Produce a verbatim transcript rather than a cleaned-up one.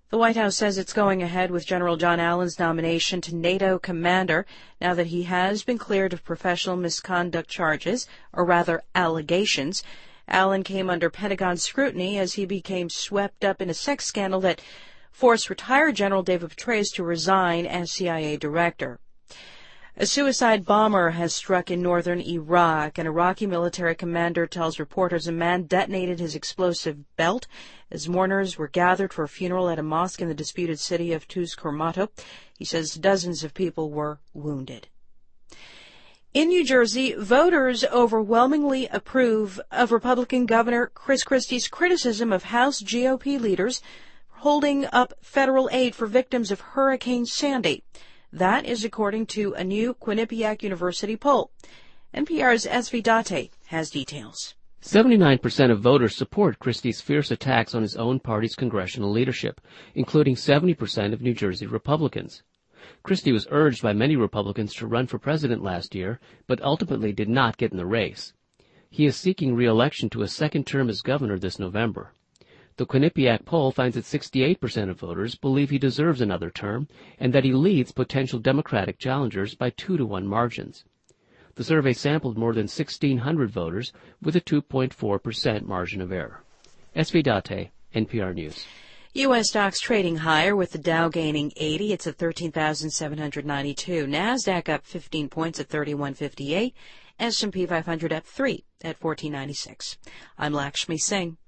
The White House says it's going ahead with General John Allen's nomination to NATO commander now that he has been cleared of professional misconduct charges, or rather allegations. Allen came under Pentagon scrutiny as he became swept up in a sex scandal that forced retired General David Petraeus to resign as C I A director. A suicide bomber has struck in northern Iraq. An Iraqi military commander tells reporters a man detonated his explosive belt as mourners were gathered for a funeral at a mosque in the disputed city of Tuzkormato. He says dozens of people were wounded. In New Jersey, voters overwhelmingly approve of Republican Governor Chris Christie's criticism of House G O P leaders holding up federal aid for victims of Hurricane Sandy. That is according to a new Quinnipiac University poll. N P R's S V Date has details. seventy-nine percent of voters support Christie's fierce attacks on his own party's congressional leadership, including seventy percent of New Jersey Republicans. Christie was urged by many Republicans to run for president last year, but ultimately did not get in the race. He is seeking re-election to a second term as governor this November. The Quinnipiac poll finds that sixty-eight percent of voters believe he deserves another term and that he leads potential Democratic challengers by two to one margins. The survey sampled more than sixteen hundred voters with a two point four percent margin of error. S V Date, N P R News. U S stocks trading higher with the Dow gaining eighty. It's at thirteen thousand seven hundred ninety-two. NASDAQ up fifteen points at thirty-one fifty-eight. S and P five hundred up three at fourteen ninety-six. I'm Lakshmi Singh.